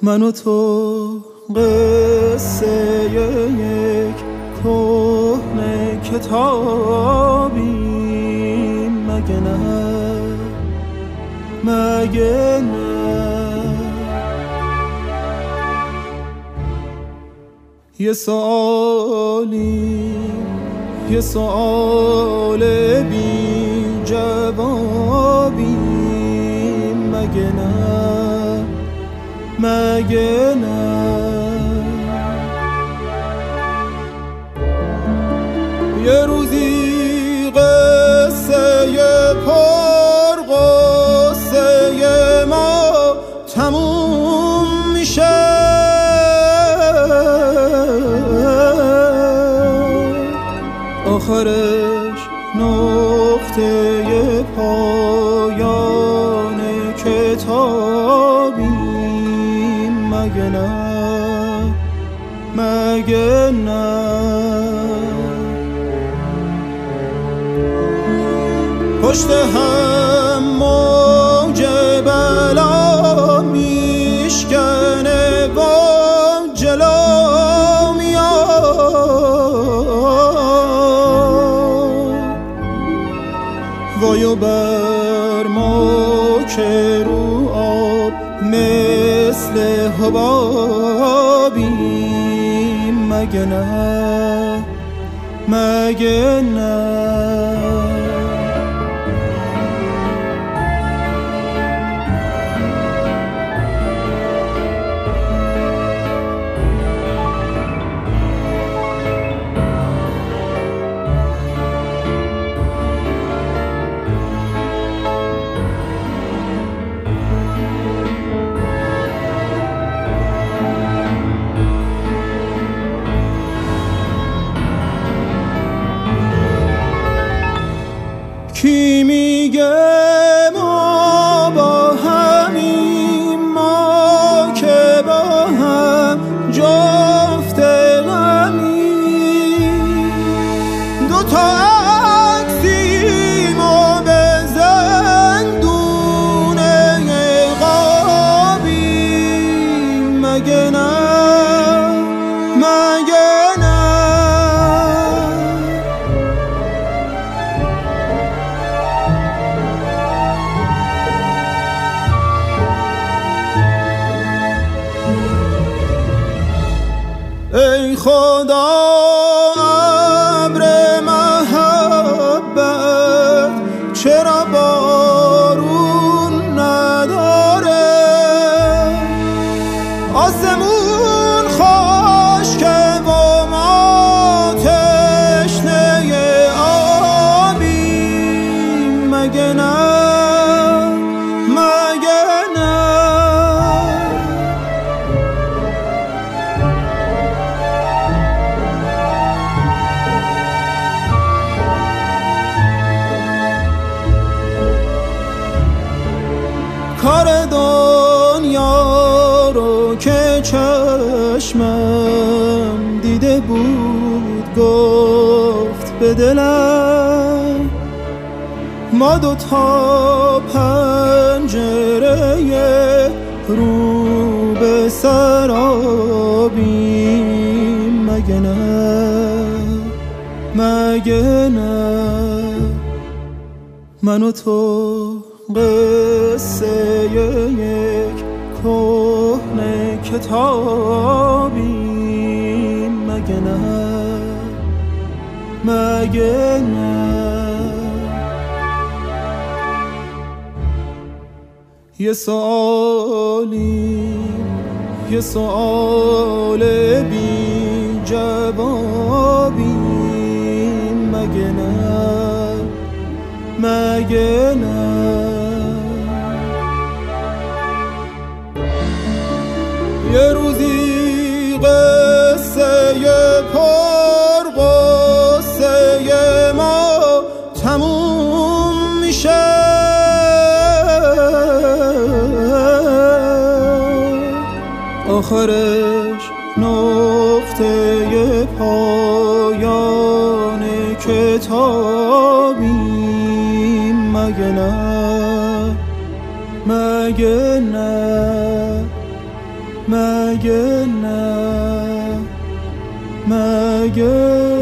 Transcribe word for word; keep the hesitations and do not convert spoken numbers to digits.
من و تو قصه یک کهنه کتابیم، مگه نه مگه نه؟ یه سوالی یه سوال بی جوابی، مگه نه مگه نه؟ یه روزی قصه پر قصه ما تموم میشه، آخرش نقطه پایان کتابی، مگه نه مگه نه؟ پشت هم موج بلا میشکنه با جلو میاد، وایو بر ما که رو آب مثل حبابیم، مگه نه مگه نه؟ کی میگه ما با همیم، ما که با هم جفت غمیم، دوتا عکسیم و به زندون عقابیم، مگه نه مگه نه؟ ای خدا ابر محبت چرا بارون نداره، آسمون خشکه و ما تشنه آبیم، مگه نه مگه نه؟ کار دنیا رو که چشمم دیده بود گفت به دلم، ما دوتا پنجره رو به سرابیم، مگه نه مگه نه؟ من و تو قصه یک کهنه کتابیم، مگه نه مگه نه؟ یه سوالی یه سوال بی جوابی، مگه نه مگه نه؟ یه روزی قصه پر قصه ما تموم میشه، آخرش نقطه پایان کتابیم، مگه نه مگه نه؟ مگه نه مگه